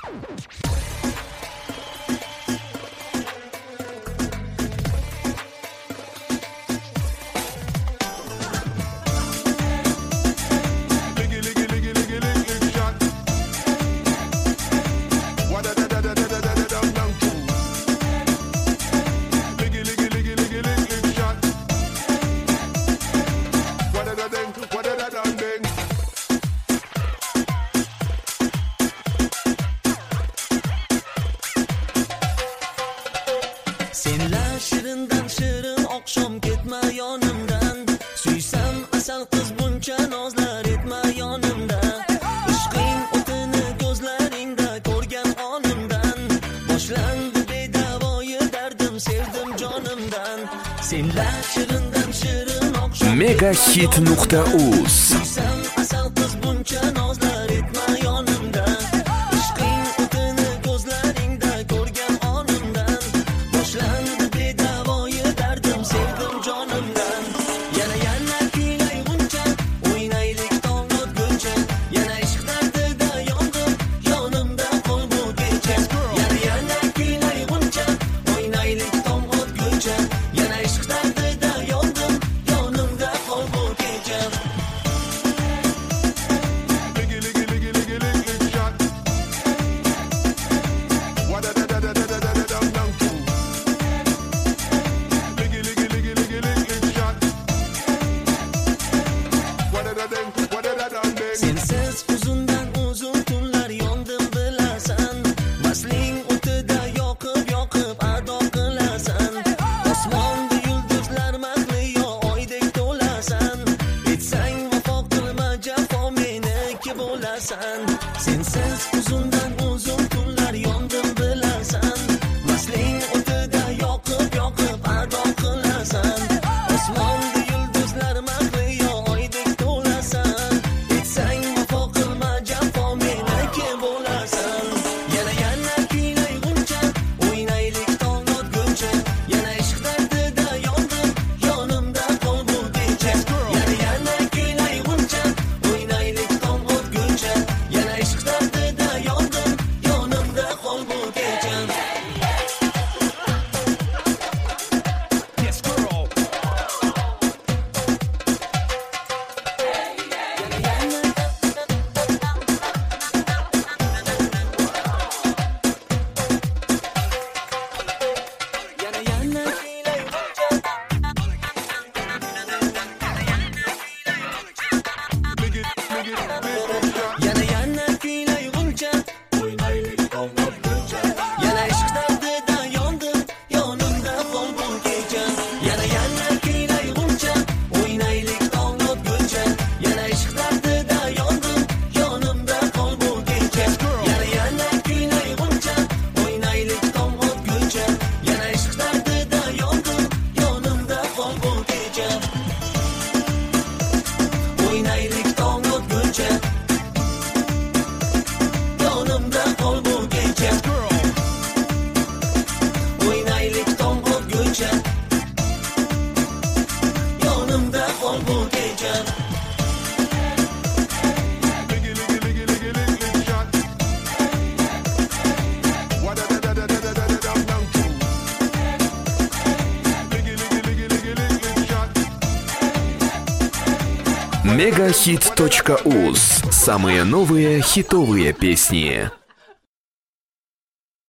Senlar shirindan shirin oqshom ketma yonimdan, suysam asal qiz buncha nozlar etma yonimda. Ishqing o'tini ko'zlaringda ko'rgan onimdan, boshlandi bedavoyi dardim sevdim jonimdan. Senlar shirindan shirin oqshom Megahit.uz suysam asal qiz buncha nozlar etma yonimda. Ishqing o'tini ko'zlaringda ko'rgan onimdan, boshlandi bedavoyi dardim sevdim jonimdan. Yana kuylayguncha o'ynaylik tong otguncha, yana ishq dardida yondim yonimda qol bu kecha. Yana kuylayguncha o'ynaylik tong otguncha, yana ishq dardida yondim yonimda qol bu kecha. Sensiz uzundan uzun tunlar yondim bilasan, vasling o'tida yoqib ado qilasan. Osmonda yulduzlar mahliyo oydek to'lasan, etsang vafo qilma jafo meniki bo'lasan. Sensiz uzundan uzun tunlar yondim bilasan, vasling o'tida yoqib ado qilasan. Osmonda yulduzlar mahliyo oydek to'lasan, etsang vafo qilma jafo meniki bo'lasan. Yana kuylayguncha o'ynaylik tong otguncha, yana ishq dardida yondim yonimda qol bu kecha. Yana kuylayguncha o'ynaylik tong otguncha, yana ishq dardida yondim yonimda qol bu kecha. Yana kuylayguncha o'ynaylik tong otguncha, yana ishq dardida yondim yonimda qol bu kecha. Yana kuylayguncha o'ynaylik tong otguncha, yana ishq dardida yondim yonimda qol bu kecha. Yana kuylayguncha o'ynaylik tong otguncha, yana ishq dardida yondim yonimda qol bu kecha. O'ynaylik tong otguncha, yonimda qol bu kecha. O'ynaylik tong otguncha, yonimda qol bu kecha. Megahit.uz. Самые новые хитовые песни.